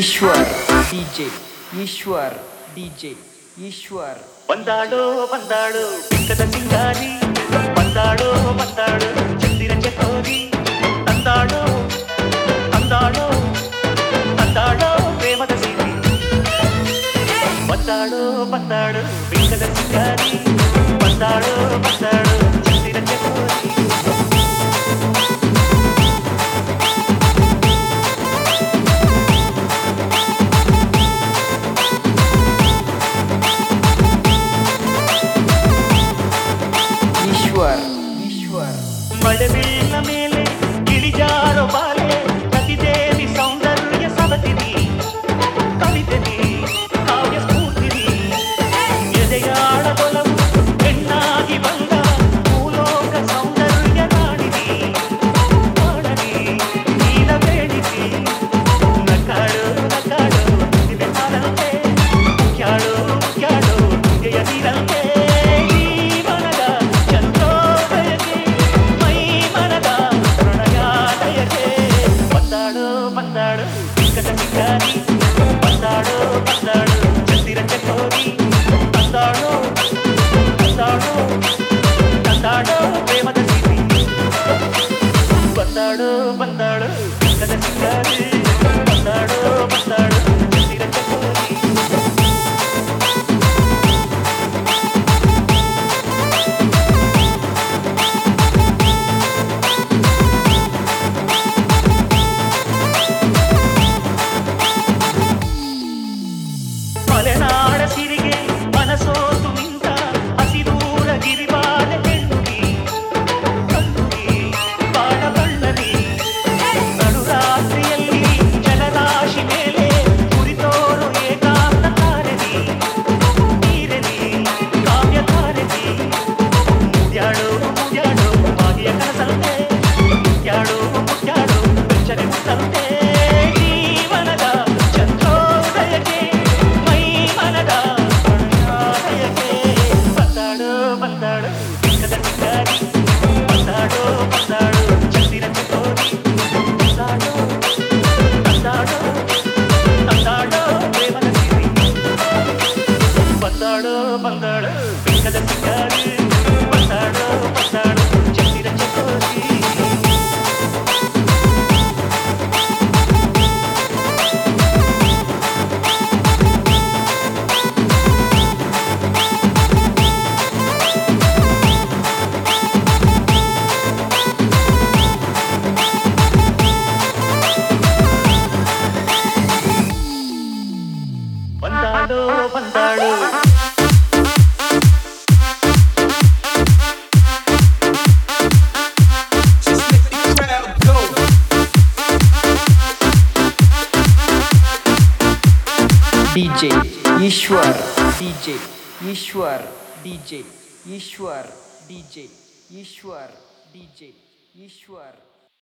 Eshwar DJ Ishwar DJ Ishwar ಬಂದಾಡೋ ಬಂದಾಡೋ ಬಿಕ್ಕದ ಸಿಂಗಾರಿ ಬಂದಾಡೋ ಬಂದಾಡೋ ಚಂದಿರ ಚಕೋರಿ ತಂದಾಡೋ ತಂದಾಡೋ ತಂದಾಡೋ ಪ್ರೇಮದ ಸೀರೆ ಬಂದಾಡೋ ಬಂದಾಡೋ ಬಿಕ್ಕದ ಸಿಂಗಾರಿ ಬಂದಾಡೋ ಬಂದಾಡೋ ಚಂದಿರ ಚಕೋರಿ ಮಡವಿನ ಮೇಲೆ ಗಿಳಿಜಾರೋ ಬಾಲೆ ಪ್ರತಿದೇವಿ ಸೌಂದರ್ಯ ಸವತಿನಿ ಕವಿತೆನಿ ಕಾವ್ಯ ಸ್ಫೂರ್ತಿನಿ ಎದೆಯಾಳ ಬಲವು ಹೆಣ್ಣಾಗಿ ಬಂದ ಭೂಲೋಕ ಸೌಂದರ್ಯ ನಾಡಿನಿ ಮಾಡನಿ ನೀನ ಬೇಡಿಸಿ ನಕಾಡು ನಕಾಡು ದಿವೆ ಕಾಲಂತೆ ಕ್ಯಾಡು ಕ್ಯಾಡು ಗೆಯ ನೀರಂತೆ ಬಂದಾಡು ಬಿಕ್ಕದ ಸಿಂಗಾರಿ ಬಂದಾಡು ಬಂದಾಡು ಚಂದಿರ ಚಕೋರಿ ಬಂದಾಡು ಬಂದಾಡು ತಂದಾಡು ಪ್ರೇಮದ ಸೀರೆ ಬಂದಾಡು ಬಂದಾಡು ಬಿಕ್ಕದ ಸಿಂಗಾರಿ ಬಂದಾಡು ಬಂದಾಡು ಚಂದಿರ ಚಕೋರಿ ಮಲೆನಾಡ ಸಿರಿಗೆ ಮನಸೋತು ನಿಂತ ಹಸಿದೂರ ಗಿರಿಬಾಲೆ ಹೆಣ್ಣುನಿ ಕಣ್ಣುನಿ ಬಾಳ ಬಣ್ಣನಿ ನಡುರಾತ್ರಿಯಲ್ಲಿ ಜಲರಾಶಿ ಮೇಲೆ ಕುರಿತೋರು ಏಕಾಂತ ತಾರೆನಿ ನೀರೆನಿ ಕಾವ್ಯ ತಾರೆನಿ ಮುದ್ಯಾಡು ಮುದ್ಯಾಡು ಮಾಗಿಯ ಕನಸಂತೆ ಮುದ್ಯಾಡು ಮುದ್ಯಾಡು ಬೆಚ್ಚನೆ ಮುತ್ತಂತೆ ಜೀವನದ ಚಂದ್ರೋದಯಕ್ಕೆ ಬಂದಾಡು ಬಿಕ್ಕದ ಸಿಂಗಾರಿ ಬಂದಾಡು ಬಂದಾಡು ಚಂದಿರ ಚಕೋರಿ ಬಂದಾಡು ಬಂದಾಡು ತಂದಾಡು ಪ್ರೇಮದ ಸೀರೆ ಬಂದಾಡು ಬಂದಾಡು ಬಿಕ್ಕದ ಸಿಂಗಾರಿ ಬಂದಾಡು ಬಂದಾಡು ಚಂದಿರ ಚಕೋರಿ ಬಂದಾಡು ಬಂದಾಡು DJ Ishwar DJ Ishwar DJ Ishwar DJ Ishwar DJ Eshwar